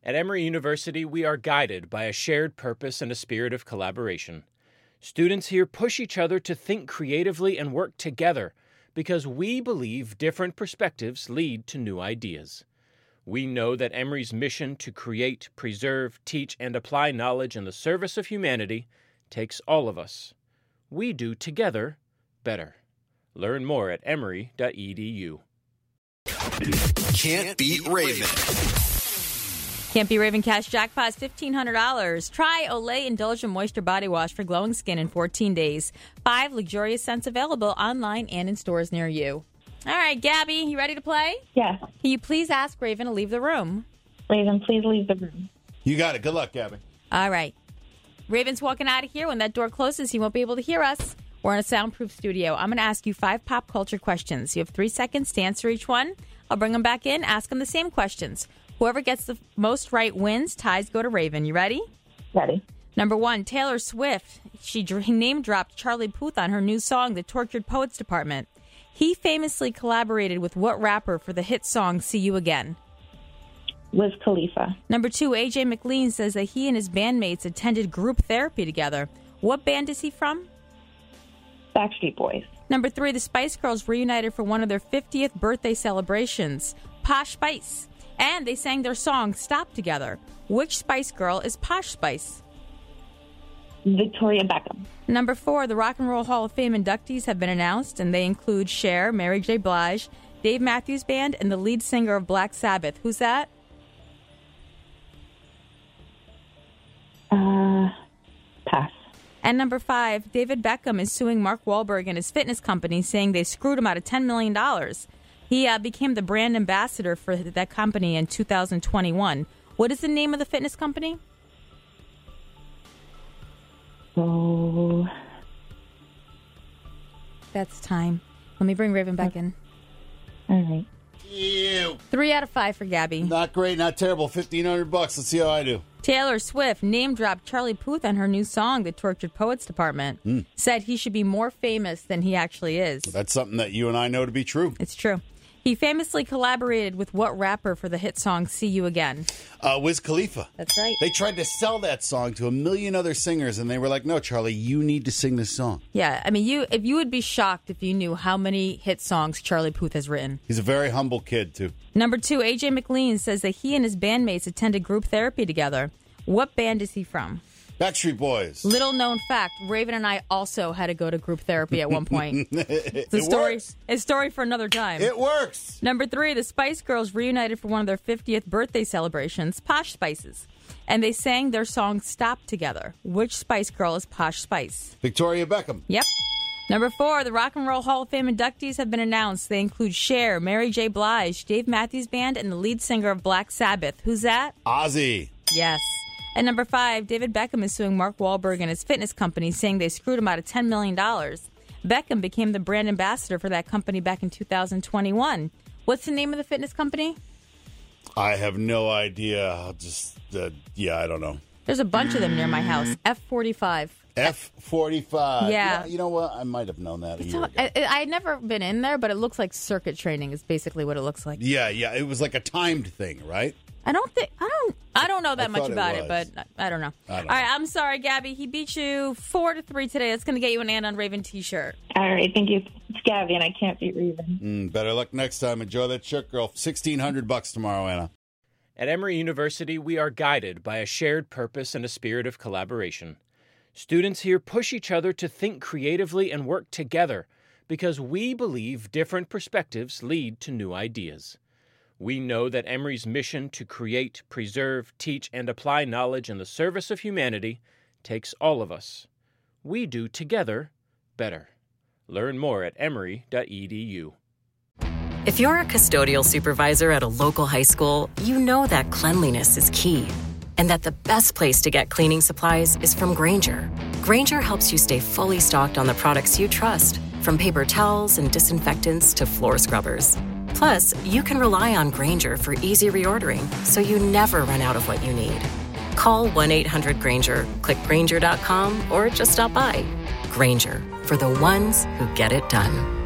At Emory University, we are guided by a shared purpose and a spirit of collaboration. Students here push each other to think creatively and work together because we believe different perspectives lead to new ideas. We know that Emory's mission to create, preserve, teach, and apply knowledge in the service of humanity takes all of us. We do together better. Learn more at emory.edu. Can't beat Raven. Can't Be Raven Cash Jackpot is $1,500. Try Olay Indulgent Moisture Body Wash for glowing skin in 14 days. 5 luxurious scents available online and in stores near you. All right, Gabby, you ready to play? Yes. Can you please ask Raven to leave the room? Raven, please leave the room. You got it. Good luck, Gabby. All right. Raven's walking out of here. When that door closes, he won't be able to hear us. We're in a soundproof studio. I'm going to ask you 5 pop culture questions. You have 3 seconds to answer each one. I'll bring them back in, ask them the same questions. Whoever gets the most right wins. Ties go to Raven. You ready? Ready. Number 1, Taylor Swift. She name-dropped Charlie Puth on her new song, The Tortured Poets Department. He famously collaborated with what rapper for the hit song, See You Again? Wiz Khalifa. Number 2, A.J. McLean says that he and his bandmates attended group therapy together. What band is he from? Backstreet Boys. Number 3, the Spice Girls reunited for one of their 50th birthday celebrations. Posh Spice. And they sang their song, Stop, together. Which Spice Girl is Posh Spice? Victoria Beckham. Number 4, the Rock and Roll Hall of Fame inductees have been announced, and they include Cher, Mary J. Blige, Dave Matthews Band, and the lead singer of Black Sabbath. Who's that? Pass. And number 5, David Beckham is suing Mark Wahlberg and his fitness company, saying they screwed him out of $10 million. He became the brand ambassador for that company in 2021. What is the name of the fitness company? Oh. That's time. Let me bring Raven back in. All right. Ew. 3 out of 5 for Gabby. Not great, not terrible. $1,500. Let's see how I do. Taylor Swift name-dropped Charlie Puth on her new song, The Tortured Poets Department. Said he should be more famous than he actually is. That's something that you and I know to be true. It's true. He famously collaborated with what rapper for the hit song See You Again? Wiz Khalifa. That's right. They tried to sell that song to a million other singers, and they were like, no, Charlie, you need to sing this song. Yeah, I mean, you would be shocked if you knew how many hit songs Charlie Puth has written. He's a very humble kid, too. Number 2, A.J. McLean says that he and his bandmates attended group therapy together. What band is he from? Backstreet Boys. Little known fact, Raven and I also had to go to group therapy at one point. It's Works. a story for another time. It works. Number 3, the Spice Girls reunited for one of their 50th birthday celebrations, Posh Spices. And they sang their song Stop together. Which Spice Girl is Posh Spice? Victoria Beckham. Yep. Number 4, the Rock and Roll Hall of Fame inductees have been announced. They include Cher, Mary J. Blige, Dave Matthews Band, and the lead singer of Black Sabbath. Who's that? Ozzy. Yes. And number 5, David Beckham is suing Mark Wahlberg and his fitness company, saying they screwed him out of $10 million. Beckham became the brand ambassador for that company back in 2021. What's the name of the fitness company? I have no idea. I'll just, I don't know. There's a bunch of them near my house. F45. F45. Yeah. You know what? I might have known that a year ago. I had never been in there, but it looks like circuit training is basically what it looks like. Yeah. It was like a timed thing, right? I don't know that much about it, but I don't know. I don't All right, know. I'm sorry, Gabby. He beat you 4-3 today. That's going to get you an And on Raven t-shirt. All right. Thank you. It's Gabby, and I can't beat Raven. Better luck next time. Enjoy that shirt, girl. $1,600 tomorrow, Anna. At Emory University, we are guided by a shared purpose and a spirit of collaboration. Students here push each other to think creatively and work together because we believe different perspectives lead to new ideas. We know that Emory's mission to create, preserve, teach, and apply knowledge in the service of humanity takes all of us. We do together better. Learn more at emory.edu. If you're a custodial supervisor at a local high school, you know that cleanliness is key and that the best place to get cleaning supplies is from Grainger. Grainger helps you stay fully stocked on the products you trust, from paper towels and disinfectants to floor scrubbers. Plus, you can rely on Grainger for easy reordering, so you never run out of what you need. Call 1-800-GRAINGER, click Grainger.com, or just stop by. Grainger, for the ones who get it done.